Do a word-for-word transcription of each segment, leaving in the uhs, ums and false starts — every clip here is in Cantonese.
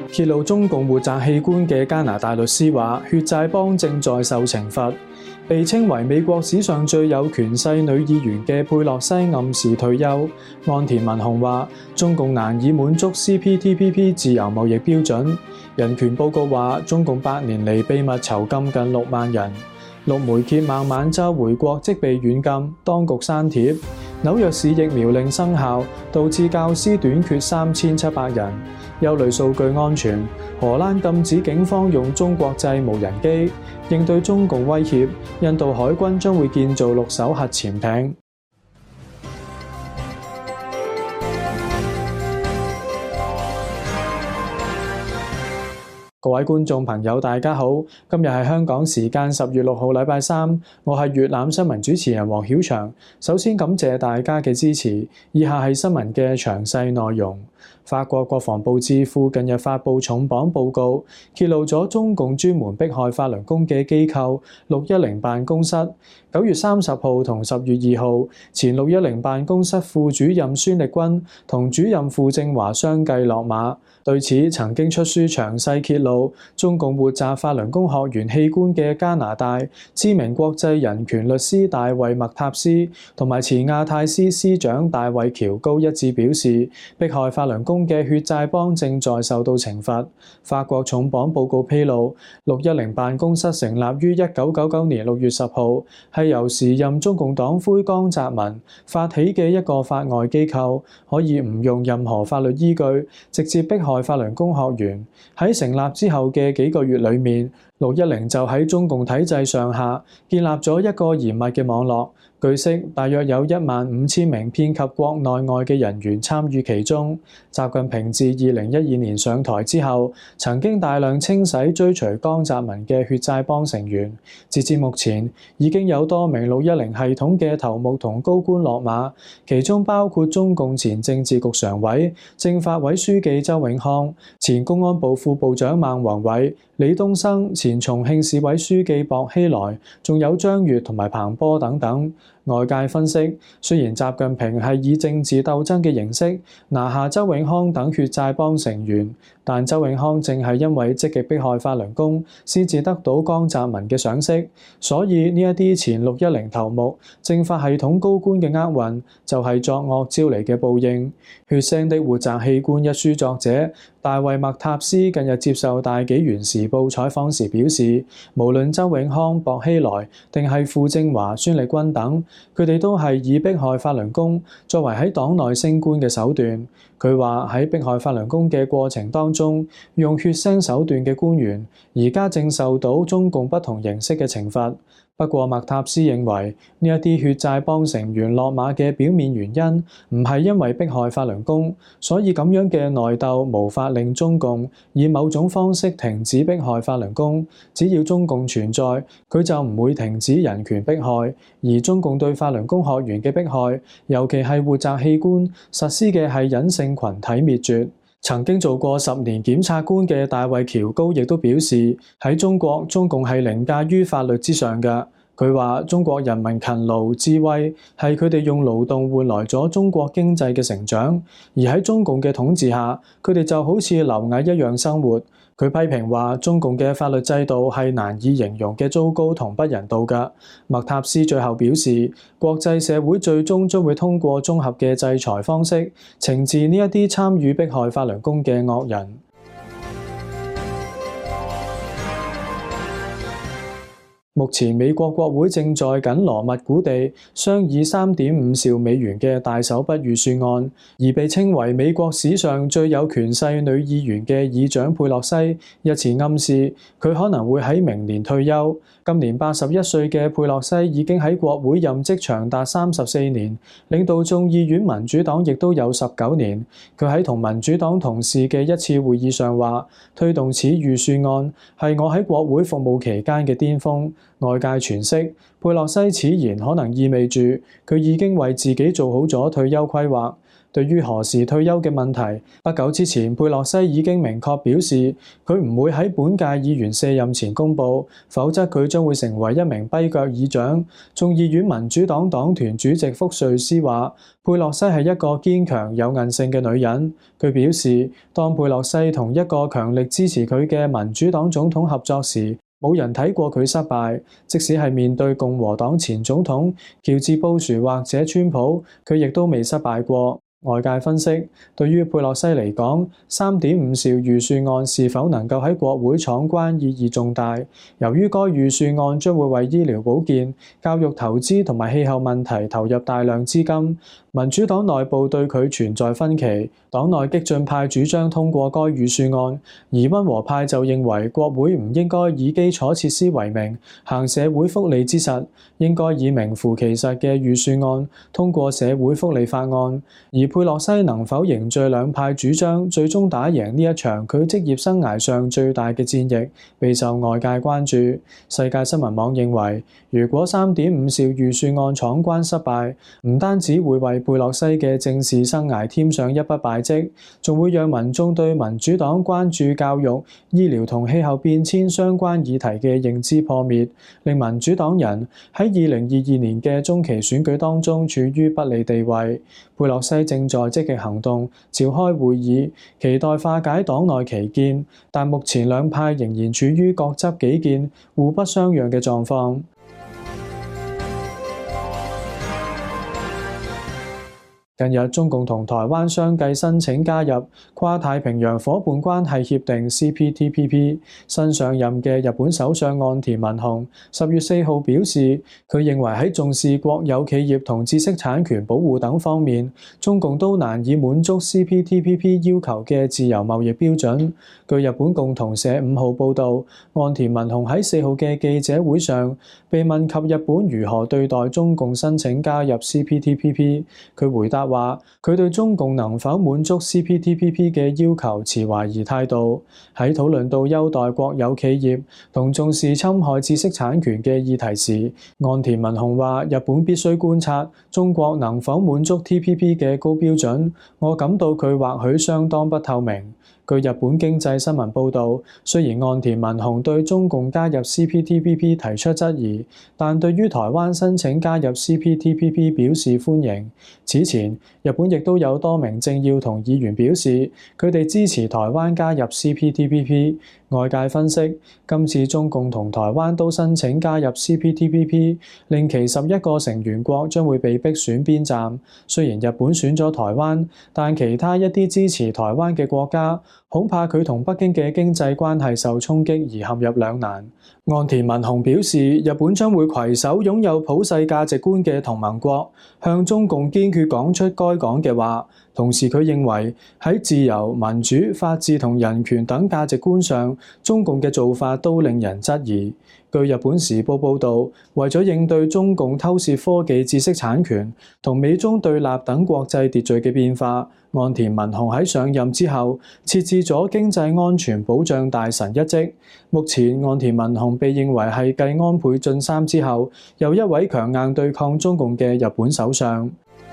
揭露中共活摘器官嘅加拿大律師話，血債幫正在受懲罰。被稱為美國史上最有權勢女議員嘅佩洛西暗示退休。岸田文雄話，中共難以滿足 C P T P P 自由貿易標準。人權報告話，中共八年嚟秘密囚禁近六萬人。陸媒揭孟晚舟回國即被軟禁，當局刪帖。紐約市疫苗令生效，導致教師短缺三千七百人。憂慮數據安全，荷蘭禁止警方用中國製無人機應對中共威脅。印度海軍將會建造六艘核潛艇。各位觀眾朋友，大家好！今日係香港時間十月六號，禮拜三，我係粵覽新聞主持人黃曉翔。首先感謝大家嘅支持，以下係新聞嘅詳細內容。法國國防部智庫近日發布重磅報告，揭露咗中共專門迫害法輪功嘅機構六一零辦公室。九月三十號同十月二號，前六一零辦公室副主任孫力軍同主任傅政華相繼落馬。對此，曾經出書詳細揭露中共活摘法輪功學員器官嘅加拿大知名國際人權律師大衛麥塔斯同埋前亞太司司長大衛喬高一致表示，迫害法輪功嘅血債幫正在受到懲罰。法國重磅報告披露，六一零辦公室成立於一九九九年六月十號，係由時任中共黨魁江澤民發起嘅一個法外機構，可以唔用任何法律依據，直接迫害法輪功學員。喺成立之後嘅幾個月裏面，六一零就喺中共體制上下建立咗一個嚴密嘅網絡。據悉，大約有一萬五千名遍及國內外嘅人員參與其中。習近平自二零一二年上台之後，曾經大量清洗追隨江澤民嘅血債幫成員。截至目前，已經有多名六一零系統嘅頭目同高官落馬，其中包括中共前政治局常委、政法委書記周永康、前公安部副部長孟宏偉、李東生、前重慶市委書記薄熙來，仲有張越同埋彭波等等。外界分析，雖然習近平係以政治鬥爭嘅形式拿下周永康等血債幫成員，但周永康正係因為積極迫害法輪功，先至得到江澤民嘅賞識。所以呢一啲前六一零頭目、政法系統高官嘅厄運，就係作惡招嚟嘅報應。《血腥的活摘器官》一書作者大衛麥塔斯近日接受大紀元時報採訪時表示，無論周永康、薄熙來定係傅政華、孫力軍等，佢哋都係以迫害法輪功作為喺黨內升官嘅手段。佢話喺迫害法輪功嘅過程當中，用血腥手段嘅官員，而家正受到中共不同形式嘅懲罰。不過麥塔斯認為，呢一啲血債幫成員落馬嘅表面原因，唔係因為迫害法輪功，所以咁樣嘅內鬥無法令中共以某種方式停止迫害法輪功。只要中共存在，佢就唔會停止人權迫害。而中共對法輪功學員嘅迫害，尤其係活摘器官，實施嘅係隱性群體滅絕。曾經做過十年檢察官嘅大衛喬高亦都表示，喺中國，中共係凌駕於法律之上嘅。佢話中國人民勤勞智慧係佢哋用勞動換來咗中國經濟嘅成長，而喺中共嘅統治下，佢哋就好似螻蟻一樣生活。佢批評話中共嘅法律制度係難以形容嘅糟糕同不人道㗎。麥塔斯最後表示，國際社會最終將會通過綜合嘅制裁方式，懲治呢一啲參與迫害法輪功嘅惡人。目前美國國會正在緊鑼密鼓地商議三點五兆美元嘅大手筆預算案，而被稱為美國史上最有權勢女議員嘅議長佩洛西日前暗示佢可能會喺明年退休。今年八十一歲嘅佩洛西已經喺國會任職長達三十四年，領導眾議院民主黨亦都有十九年。佢喺同民主黨同事嘅一次會議上話，推動此預算案係我喺國會服務期間嘅巔峰。外界傳釋，佩洛西此言可能意味住佢已經為自己做好咗退休規劃。 對於何時退休嘅問題，不久之前佩洛西已經明確表示，佢唔會喺本屆議員卸任前公佈，否則佢將會成為一名跛腳議長。眾議院民主黨黨團主席福瑞斯話，佩洛西係一個堅強有韌性嘅女人。佢表示，當佩洛西同一個強力支持佢嘅民主黨總統合作時，冇人睇過佢失敗，即使係面對共和黨前總統喬治布殊或者川普，佢亦都未失敗過。外界分析，對於佩洛西嚟講，三點五兆預算案是否能夠喺國會闖關意義重大。由於該預算案將會為醫療保健、教育投資同埋氣候問題投入大量資金，民主黨內部對佢存在分歧。黨內激進派主張通過該預算案，而溫和派就認為國會唔應該以基礎設施為名行社會福利之實，應該以名副其實嘅預算案通過社會福利法案。而佩洛西能否凝聚兩派主張，最終打贏呢一場佢職業生涯上最大嘅戰役，備受外界關注。世界新聞網認為，如果三點五兆預算案闖關失敗，唔單止會為佩洛西嘅政治生涯添上一筆敗績，仲會讓民眾對民主黨關注教育、醫療同氣候變遷相關議題嘅認知破滅，令民主黨人喺二零二二年嘅中期選舉當中處於不利地位。佩洛西正在積極行動，召開會議，期待化解黨內歧見，但目前兩派仍然處於各執己見、互不相讓嘅狀況。近日，中共同台灣相繼申請加入跨太平洋夥伴關係協定 C P T P P。新上任嘅日本首相岸田文雄十月四號表示，佢認為喺重視國有企業同知識產權保護等方面，中共都難以滿足 C P T P P 要求嘅自由貿易標準。據日本共同社五號報導，岸田文雄喺四號嘅記者會上被問及日本如何對待中共申請加入 C P T P P， 佢回答話佢對中共能否滿足 C P T P P 嘅要求持懷疑態度。喺討論到優待國有企業同重視侵害知識產權嘅議題時，岸田文雄話日本必須觀察中國能否滿足 T P P 嘅高標準，我感到佢或許相當不透明。據日本經濟新聞報導，雖然岸田文雄對中共加入 C P T P P 提出質疑，但對於台灣申請加入 C P T P P 表示歡迎。此前，日本亦都有多名政要同議員表示，佢哋支持台灣加入 C P T P P。外界分析，今次中共同台灣都申請加入 C P T P P， 令其十一個成員國將會被逼選邊站。雖然日本選咗台灣，但其他一啲支持台灣嘅國家，恐怕佢同北京嘅經濟關係受衝擊而陷入兩難。岸田文雄表示，日本將會攜手擁有普世價值觀嘅同盟國，向中共堅決講出該講嘅話。同時，佢認為喺自由、民主、法治同人權等價值觀上，中共嘅做法都令人質疑。據日本時報報導，為咗應對中共偷竊科技知識產權同美中對立等國際秩序嘅變化，岸田文雄喺上任之後設置咗經濟安全保障大臣一職。目前，岸田文雄被認為係繼安倍晉三之後又一位強硬對抗中共嘅日本首相。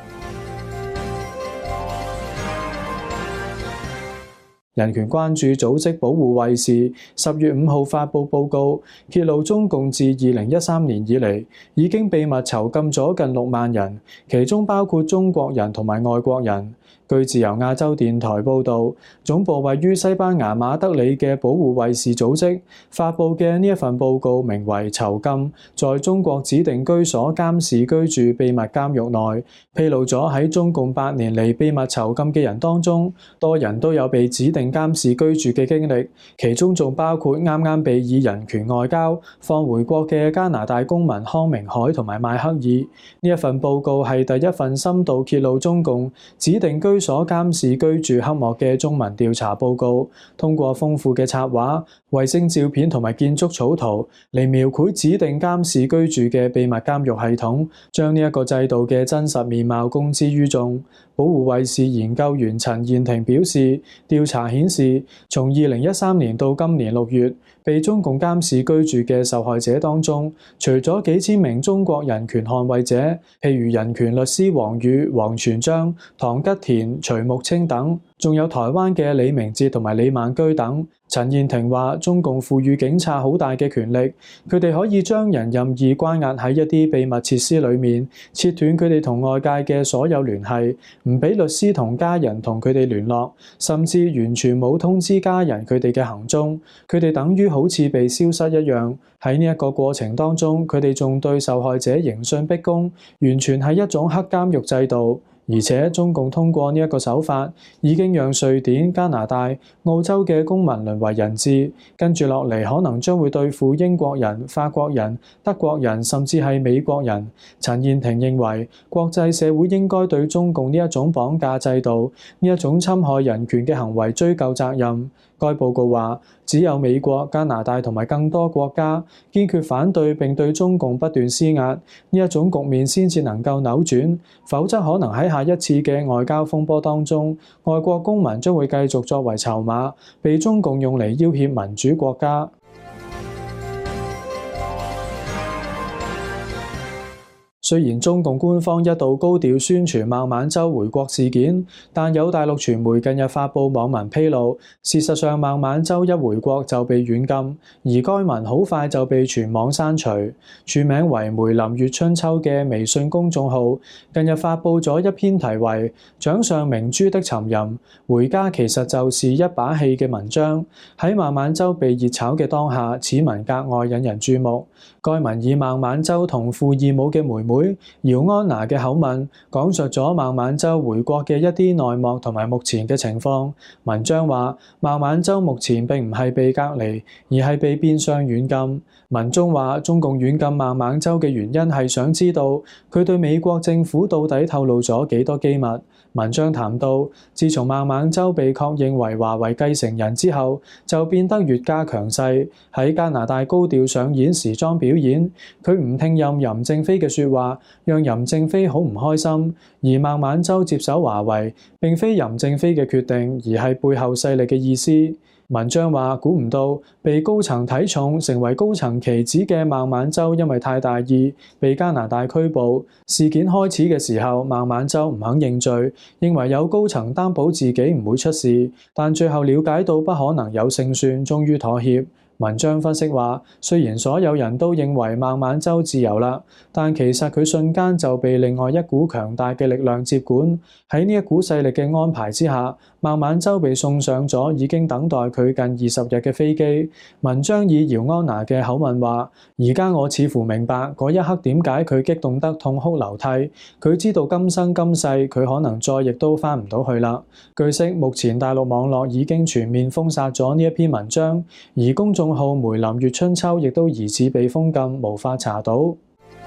人權關注組織保護衛士十月五號發布報告，揭露中共自二零一三年以嚟已經秘密囚禁咗近六萬人，其中包括中國人同埋外國人。據自由亞洲電台報導，總部位於西班牙馬德里嘅保護衛士組織發布嘅呢一份報告，名為《囚禁在中國指定居所監視居住秘密監獄內》，披露咗喺中共八年嚟秘密囚禁嘅人當中，多人都有被指定監視居住嘅經歷，其中仲包括啱啱被以人權外交放回國嘅加拿大公民康明凱同埋邁克爾。呢一份報告係第一份深度揭露中共指定居所監視居住黑幕嘅中文調查報告，通過豐富嘅插畫、衛星照片同埋建築草圖嚟描繪指定監視居住嘅秘密監獄系統，將呢一個制度嘅真實面貌公之於眾。 保護衛士研究員陳彥廷表示，調查顯示，從二零一三年到今年六月，被中共監視居住嘅受害者當中，除咗幾千名中國人權捍衛者，譬如人權律師王宇、王全璋、唐吉田、徐木清等，仲有台灣嘅李明哲同埋李孟居等。陳彥廷話：中共賦予警察好大嘅權力，佢哋可以將人任意關押喺一啲秘密設施裏面，切斷佢哋同外界嘅所有聯繫，唔俾律師同家人同佢哋聯絡，甚至完全冇通知家人佢哋嘅行蹤，佢哋等於好似被消失一樣。喺呢一個過程當中，佢哋仲對受害者刑訊逼供，完全係一種黑監獄制度。而且中共通過呢一個手法，已經讓瑞典、加拿大、澳洲嘅公民淪為人質，跟住落嚟可能將會對付英國人、法國人、德國人，甚至係美國人。陳彥廷認為，國際社會應該對中共呢一種綁架制度、呢一種侵害人權嘅行為追究責任。該報告話，只有美國、加拿大同埋更多國家堅決反對並對中共不斷施壓，呢一種局面先至能夠扭轉，否則可能喺下一次嘅外交風波當中，外國公民將會繼續作為籌碼，被中共用嚟要挾民主國家。雖然中共官方一度高調宣傳孟晚舟回國事件，但有大陸傳媒近日發布網民披露，事實上孟晚舟一回國就被軟禁，而該文好快就被全網刪除。署名為梅林月春秋嘅微信公眾號近日發布咗一篇題為《掌上明珠的沉吟，回家其實就是一把戲》嘅文章。喺孟晚舟被熱炒嘅當下，此文格外引人注目。該文以孟晚舟同父異母嘅妹妹姚安娜嘅口吻，講述咗孟晚舟回國嘅一啲內幕同埋目前嘅情況。文章話，孟晚舟目前並唔係被隔離，而係被變相軟禁。文中話，中共軟禁孟晚舟嘅原因係想知道佢對美國政府到底透露咗幾多機密。文章談到，自從孟晚舟被確認為華為繼承人之後，就變得越加強勢。喺加拿大高調上演時裝表演，佢唔聽任任正非嘅説話，讓任正非好唔開心。而孟晚舟接手華為，並非任正非嘅決定，而係背後勢力嘅意思。文章話，估唔到被高層睇重成為高層棋子嘅孟晚舟因為太大意被加拿大拘捕。事件開始嘅時候，孟晚舟唔肯認罪，認為有高層擔保自己唔會出事，但最後了解到不可能有勝算，終於妥協。文章分析話，雖然所有人都認為孟晚舟自由啦，但其實佢瞬間就被另外一股強大嘅力量接管。喺呢一股勢力嘅安排之下，孟晚舟被送上咗已經等待佢近二十日嘅飛機。文章以姚安娜嘅口吻話，而家我似乎明白嗰一刻點解佢激動得痛哭流涕。佢知道今生今世佢可能再亦都返唔到去啦。據悉，目前大陸網絡已經全面封殺咗呢一篇文章，而公眾號梅林月春秋亦都疑似被封禁，無法查到。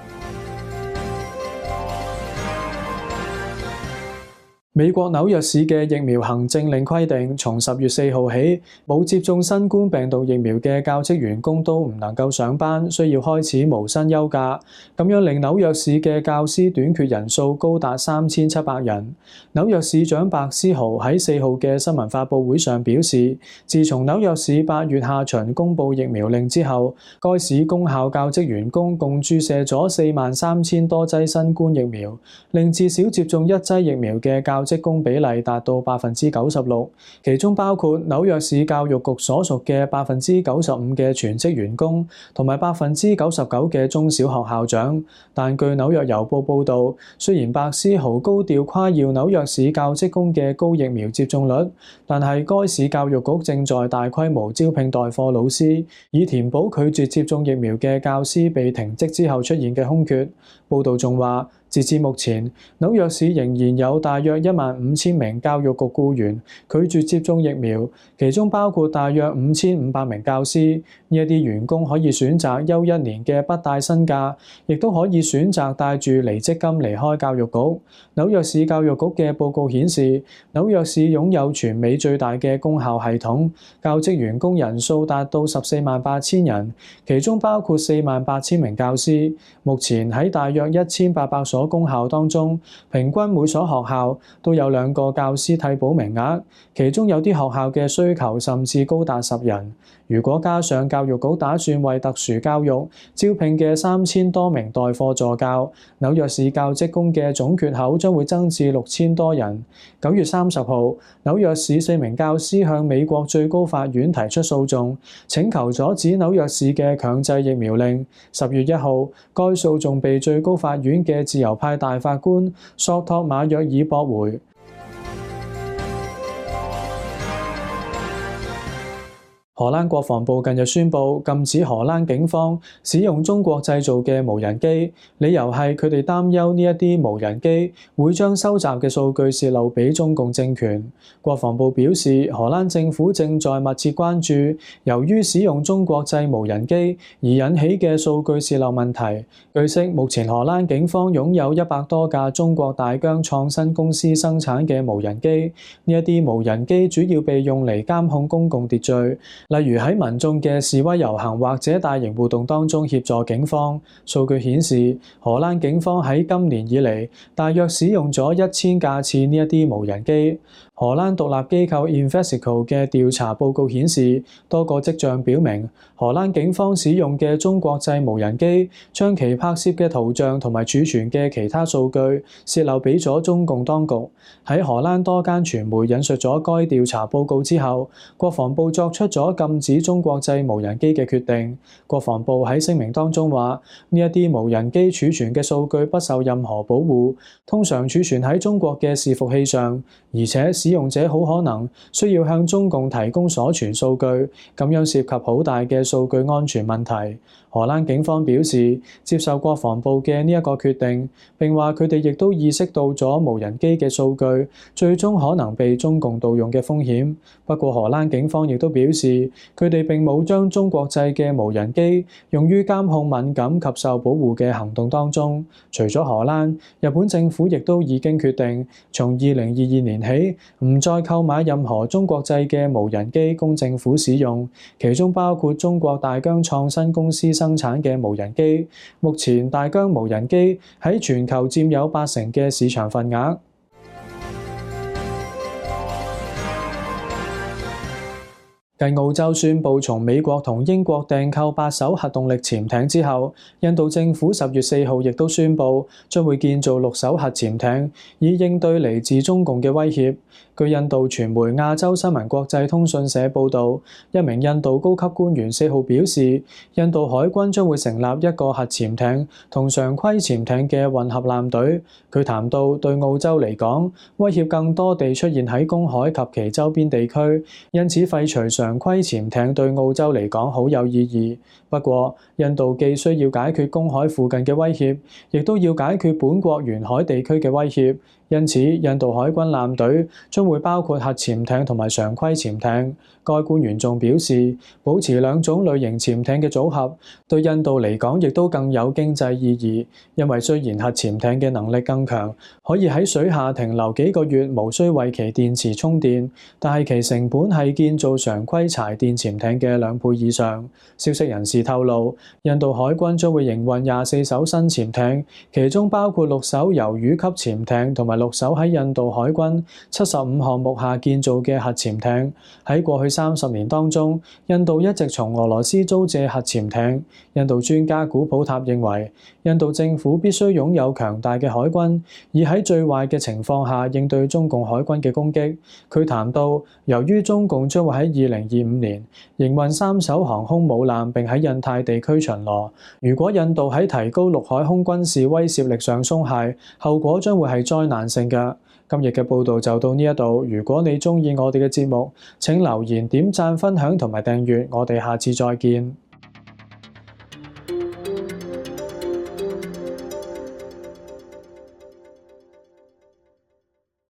美國紐約市嘅疫苗行政令規定，從十月四號起，冇接種新冠病毒疫苗嘅教職員工都唔能夠上班，需要開始無薪休假。咁樣令紐約市嘅教師短缺人數高達三千七百人。紐約市長白思豪喺四號嘅新聞發佈會上表示，自從紐約市八月下旬公布疫苗令之後，該市公校教職員工共注射咗四萬三千多劑新冠疫苗，令至少接種一劑疫苗嘅教職工比例達到百分之九十六，其中包括紐約市教育局所屬嘅百分之九十五嘅全職員工，同埋百分之九十九嘅中小學校長。但據紐約郵報報導，雖然白思豪高調誇耀紐約市教職工嘅高疫苗接種率，但係該市教育局正在大規模招聘代課老師，以填補拒絕接種疫苗嘅教師被停職之後出現嘅空缺。報導仲話，截至目前，紐約市仍然有大約一萬五千名教育局僱員拒絕接種疫苗，其中包括大約五千五百名教師。呢一啲員工可以選擇休一年嘅不帶薪假，亦都可以選擇帶住離職金離開教育局。紐約市教育局嘅報告顯示，紐約市擁有全美最大嘅公校系統，教職員工人數達到十四萬八千人，其中包括四萬八千名教師。目前喺大約一千八百所所公校當中，平均每所學校都有兩個教師替補名額，其中有啲學校嘅需求甚至高達十人。如果加上教育局打算為特殊教育招聘嘅三千多名代課助教，紐約市教職工嘅總缺口將會增至六千多人。九月三十號，紐約市四名教師向美國最高法院提出訴訟，請求阻止紐約市嘅強制疫苗令。十月一號，該訴訟被最高法院嘅自由派大法官索托馬約爾駁回。荷蘭國防部近日宣布禁止荷蘭警方使用中國製造嘅無人機，理由係佢哋擔憂呢一啲無人機會將收集嘅數據洩露俾中共政權。國防部表示，荷蘭政府正在密切關注由於使用中國製無人機而引起嘅數據洩漏問題。據悉，目前荷蘭警方擁有一百多架中國大疆創新公司生產嘅無人機，呢一啲無人機主要被用嚟監控公共秩序，例如喺民眾嘅示威遊行或者大型活動當中協助警方。數據顯示，荷蘭警方喺今年以嚟大約使用咗一千架次呢一啲無人機。荷蘭獨立機構 Investico 嘅調查報告顯示，多個跡象表明，荷蘭警方使用嘅中國製無人機將其拍攝嘅圖像同埋儲存嘅其他數據洩漏俾咗中共當局。喺荷蘭多間傳媒引述咗該調查報告之後，國防部作出咗禁止中國製無人機嘅決定。國防部喺聲明當中話，呢一啲無人機儲存嘅數據不受任何保護，通常儲存喺中國嘅伺服器上，而且使用者好可能需要向中共提供所存數據，咁樣涉及好大嘅數據安全問題。荷蘭警方表示接受國防部嘅呢一個決定，並話佢哋亦都意識到咗無人機嘅數據最終可能被中共盜用嘅風險。不過荷蘭警方亦都表示，佢哋並冇將中國製嘅無人機用於監控敏感及受保護嘅行動當中。除咗荷蘭，日本政府亦都已經決定從二零二二年起唔再購買任何中國製嘅無人機供政府使用，其中包括中國大疆創新公司生產嘅無人機。目前大疆無人機喺全球佔有八成嘅市場份額。繼澳洲宣布從美國同英國訂購八艘核動力潛艇之後，印度政府十月四號亦都宣布將會建造六艘核潛艇，以應對嚟自中共嘅威脅。據印度傳媒亞洲新聞國際通訊社報導，一名印度高級官員四號表示，印度海軍將會成立一個核潛艇同常規潛艇嘅混合艦隊。佢談到對澳洲嚟講，威脅更多地出現喺公海及其周邊地區，因此廢除常規潛艇對澳洲嚟講好有意義。不過，印度既需要解決公海附近嘅威脅，亦都要解決本國沿海地區嘅威脅。因此，印度海軍艦隊將會包括核潛艇同埋常規潛艇。該官員仲表示，保持兩種類型潛艇嘅組合，對印度嚟講亦都更有經濟意義。因為雖然核潛艇嘅能力更強，可以喺水下停留幾個月，無需為其電池充電，但係其成本係建造常規柴電潛艇嘅兩倍以上。消息人士透露，印度海軍將會營運廿四艘新潛艇，其中包括六艘魷魚級潛艇同埋六艘喺印度海軍七十五項目下建造嘅核潛艇。喺過去三十年當中，印度一直從俄羅斯租借核潛艇。印度專家古普塔認為，印度政府必須擁有強大嘅海軍，以喺最壞嘅情況下應對中共海軍嘅攻擊。佢談到，由於中共將會喺二零二五年營運三艘航空母艦並喺印太地區巡邏，如果印度喺提高陸海空軍事威懾力上鬆懈，後果將會係災難性嘅。今日嘅報導就到呢一度。如果你鍾意我哋嘅節目，請留言、點讚、分享同埋訂閱。我哋下次再見。